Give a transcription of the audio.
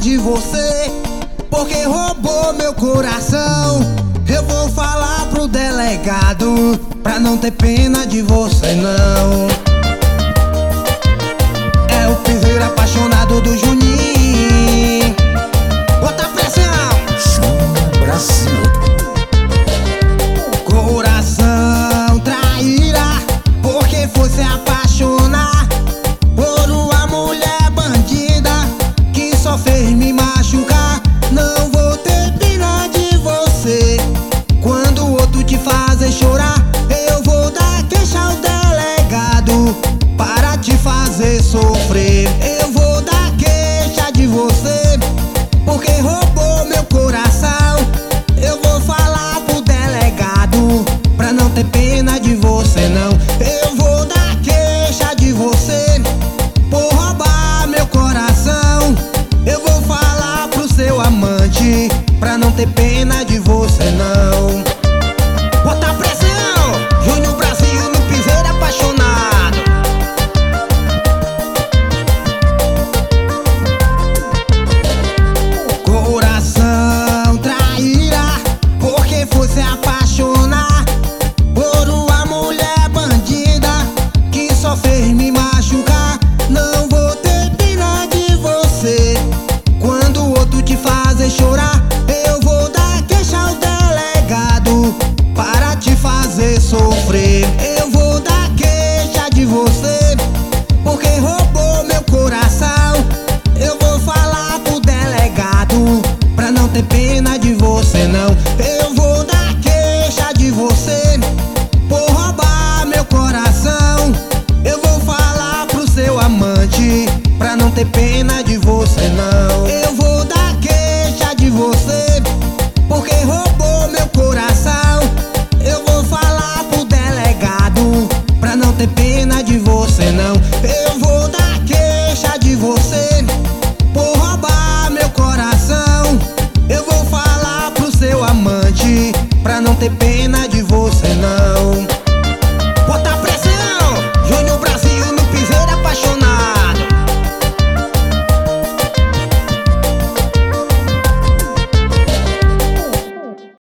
de você, porque roubou meu coração. Eu vou falar pro delegado pra não ter pena de você não. É o piseiro apaixonado do Juninho. Bota pressão! Chama Brasil. Coração trairá, porque foi se apaixonar por uma mulher bandida que só fez me machucar. Não vou ter pena de você. Quando o outro te fazer chorar, eu vou dar queixa ao delegado para te fazer sofrer. Eu vou dar queixa de você, porque roubou meu coração. Eu vou falar pro delegado pra não ter pena de você não. Eu vou dar queixa de você por roubar meu coração. Eu vou falar pro seu amante pra não ter pena de você não. Bota a pressão! Júnior Brasil no piseiro apaixonado. Coração trairá, porque foi se apaixonar por uma mulher bandida que só fez me machucar. Não vou ter pena de você. Quando o outro te fazer chorar, eu vou dar queixa ao delegado para te fazer sofrer. Eu vou dar queixa de você, porque roubou meu coração. Eu vou falar pro delegado pra não ter pena de você não. Eu vou dar queixa de você por roubar meu coração. Eu vou falar pro seu amante pra não ter pena de você não.